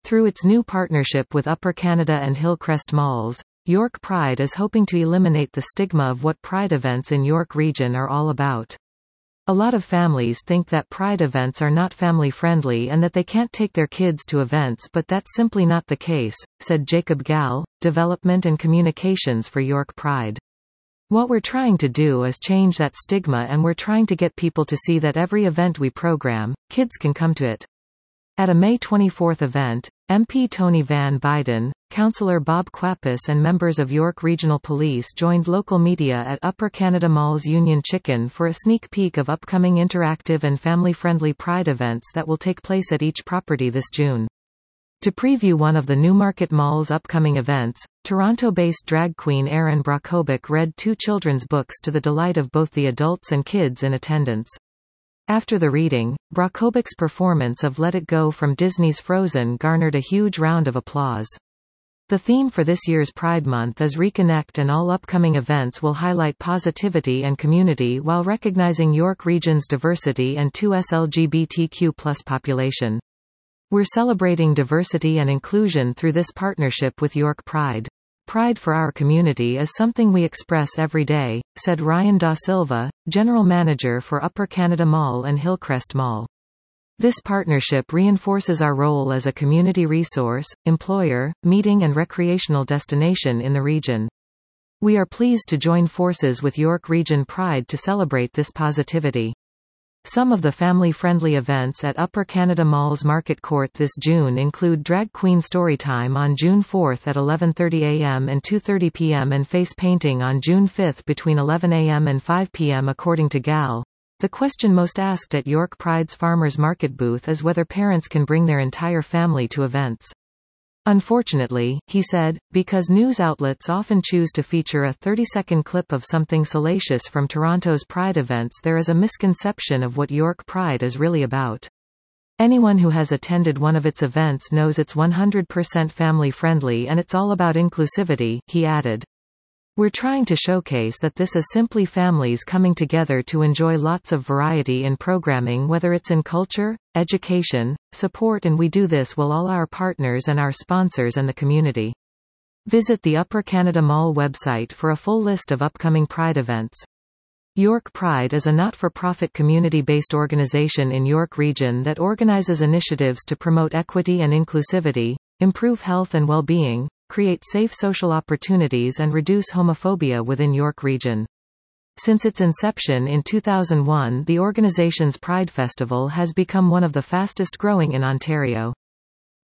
Through its new partnership with Upper Canada and Hillcrest Malls, York Pride is hoping to eliminate the stigma of what Pride events in York Region are all about. A lot of families think that Pride events are not family-friendly and that they can't take their kids to events, but that's simply not the case, said Jacob Gall, Development and Communications for York Pride. What we're trying to do is change that stigma, and we're trying to get people to see that every event we program, kids can come to it. At a May 24 event, MP Tony Van Biden, Councillor Bob Quapis and members of York Regional Police joined local media at Upper Canada Mall's Union Chicken for a sneak peek of upcoming interactive and family-friendly Pride events that will take place at each property this June. To preview one of the Newmarket Mall's upcoming events, Toronto-based drag queen Erin Brockovich read 2 children's books to the delight of both the adults and kids in attendance. After the reading, Brockovich's performance of Let It Go from Disney's Frozen garnered a huge round of applause. The theme for this year's Pride Month is Reconnect, and all upcoming events will highlight positivity and community while recognizing York Region's diversity and 2S LGBTQ+ population. We're celebrating diversity and inclusion through this partnership with York Pride. Pride for our community is something we express every day, said Ryan Da Silva, General Manager for Upper Canada Mall and Hillcrest Mall. This partnership reinforces our role as a community resource, employer, meeting and recreational destination in the region. We are pleased to join forces with York Region Pride to celebrate this positivity. Some of the family-friendly events at Upper Canada Mall's Market Court this June include Drag Queen Storytime on June 4 at 11:30 a.m. and 2:30 p.m. and face painting on June 5 between 11 a.m. and 5 p.m. According to Gall, the question most asked at York Pride's Farmers Market booth is whether parents can bring their entire family to events. Unfortunately, he said, because news outlets often choose to feature a 30-second clip of something salacious from Toronto's Pride events, there is a misconception of what York Pride is really about. Anyone who has attended one of its events knows it's 100% family-friendly and it's all about inclusivity, he added. We're trying to showcase that this is simply families coming together to enjoy lots of variety in programming, whether it's in culture, education, support, and we do this while all our partners and our sponsors and the community. Visit the Upper Canada Mall website for a full list of upcoming Pride events. York Pride is a not-for-profit community-based organization in York Region that organizes initiatives to promote equity and inclusivity, improve health and well-being, create safe social opportunities and reduce homophobia within York Region. Since its inception in 2001, the organization's Pride Festival has become one of the fastest growing in Ontario.